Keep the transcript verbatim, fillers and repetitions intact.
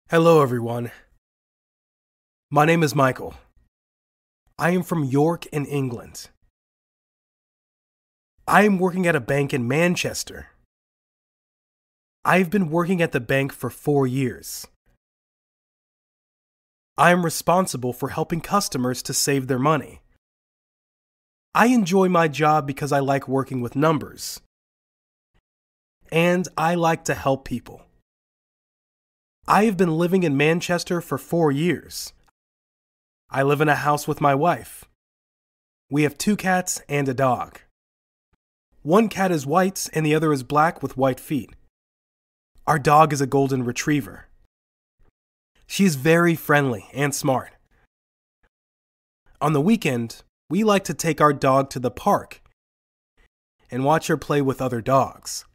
Hello, everyone. My name is Michael. I am from York in England. I am working at a bank in Manchester. I've been working at the bank for four years. I am responsible for helping customers to save their money. I enjoy my job because I like working with numbers. And I like to help people. I have been living in Manchester for four years. I live in a house with my wife. We have two cats and a dog. One cat is white and the other is black with white feet. Our dog is a golden retriever. She is very friendly and smart. On the weekend, we like to take our dog to the park and watch her play with other dogs.